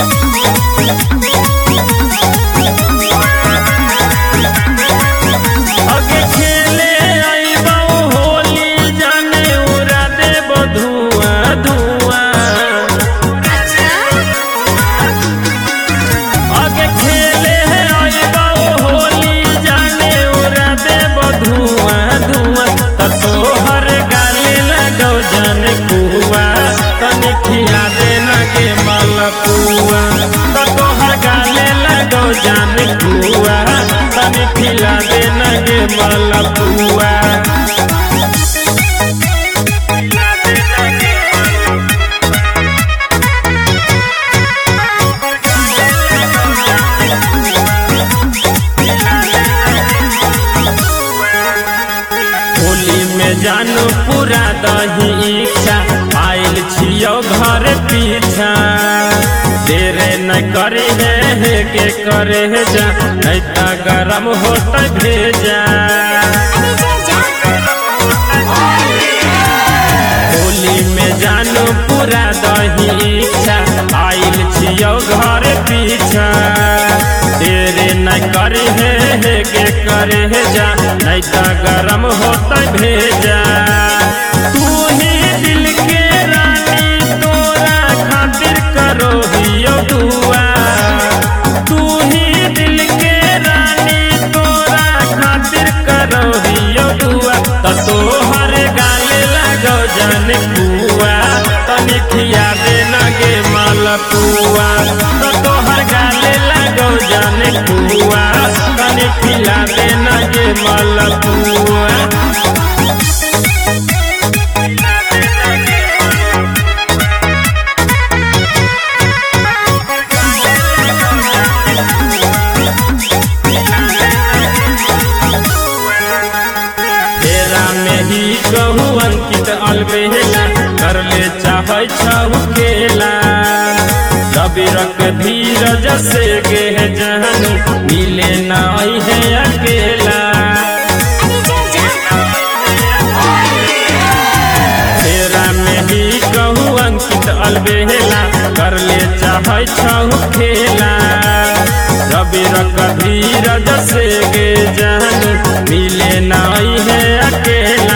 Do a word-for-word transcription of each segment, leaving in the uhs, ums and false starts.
खिला देना के मलपुआ तो तोहर गाले लगो जान कुआ तनी खिला देना के मलपुआ। होली में जानू पूरा दही इच्छा आयल छियो घर पीछा तेरे न करे है के करे जा नहीं तो गरम होता भेजा। होली में जानू पूरा दही इच्छा आयल छियो घर पीछा तेरे न करे है के करे जा नहीं तो गरम होता भेजा। तू ही दिल के रानी तोरा खातिर करो हियो दुआ तू ही दिल के रानी तोरा खातिर करो हियो दुआ तो तोहर गाले लगो जान कुआ तनी खिया देना गे मलपुआ तो तोहर गाले लगो जान कुआ तनी खिला देना गे मलपुआ। कहू अंकित अलबेला कर ले चाहे छऊ खेला कभी रख धीरज से गे जानू मिले नाई है अकेला। तेरा में ही कहू अंकित अलबेला कर ले चाहे छऊ खेला कभी रख धीरज से गे जानू मिले नाई है अकेला।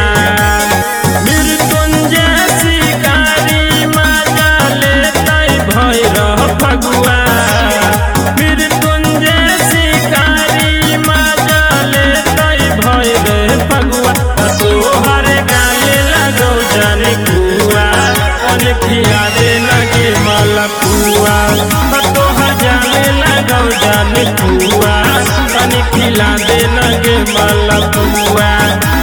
खिला देना के मलपुआ तोहर जाने लगो जान कुआ तनी खिला देना के मलपुआ।